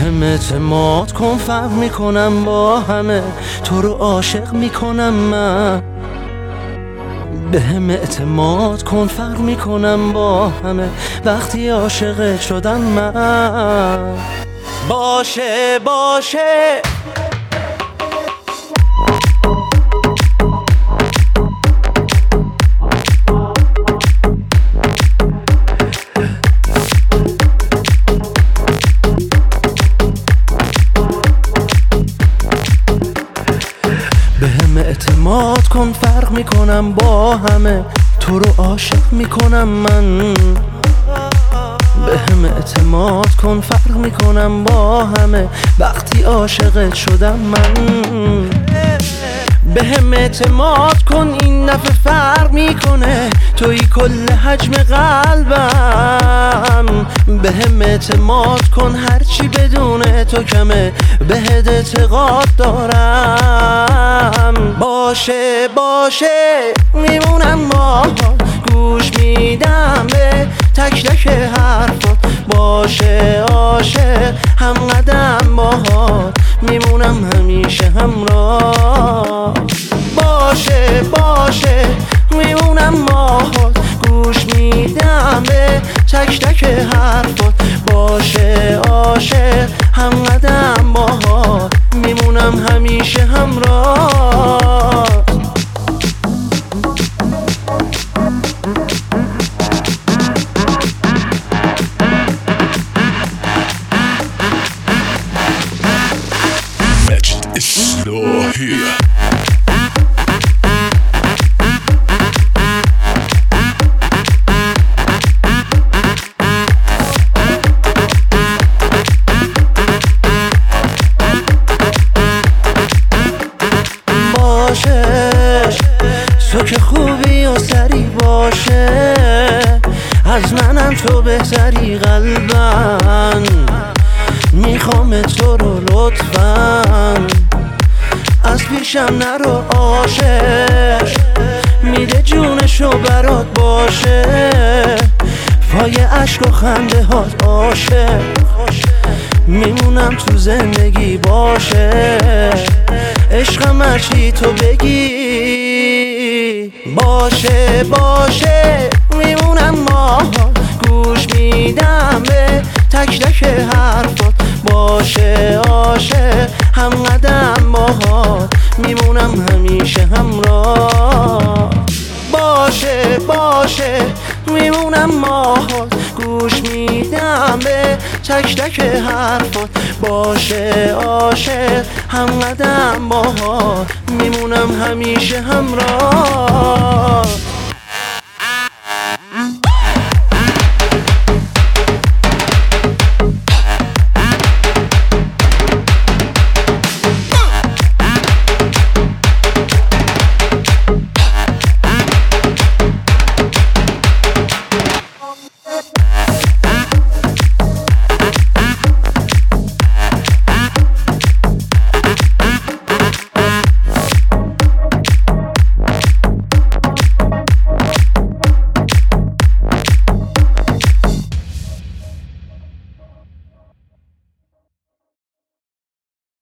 هم اعتماد کن، فرق میکنم با همه، تو رو عاشق میکنم من. به هم اعتماد کن، فرق میکنم با همه، وقتی عاشقت شدم من. باشه باشه به هم اعتماد کن، فرق میکنم با همه، تو رو عاشق میکنم من. به هم اعتماد کن، فرق میکنم با همه، وقتی عاشقت شدم من. به هم اعتماد کن، این دفعه فرق میکنه، توی کل حجم قلبم. به هم اعتماد کن، هرچی بدون تو کمه، بهت اعتقاد دارم. باشه باشه میمونم باهات، گوش میدم به تک تک حرفات. باشه عاشق هم قدم باهات، میمونم همیشه همراه. باشه باشه میمونم باهات، گوش میدم به تک تک حرفات. باشه عاشق هم قدم باهات، میمونم همیشه همراه. تو که خوبی و سری باشه، از منم تو بهتری قلبن. میخوام تو رو لطفاً، از پیشم نرو عاشق، میده جونشو برات باشه، پای عشق و خنده هات عاشق، میمونم تو زندگی باشه، عشقم هرچی تو بگی. باشه باشه میمونم باهات، گوش میدم به تک تک حرفات. باشه عاشق هم قدم باهات، میمونم همیشه همراه. باشه باشه میمونم باهات، گوش میدم به تک تک حرفات. باشه عاشق هم قدم باهات، میمونم همیشه همراه.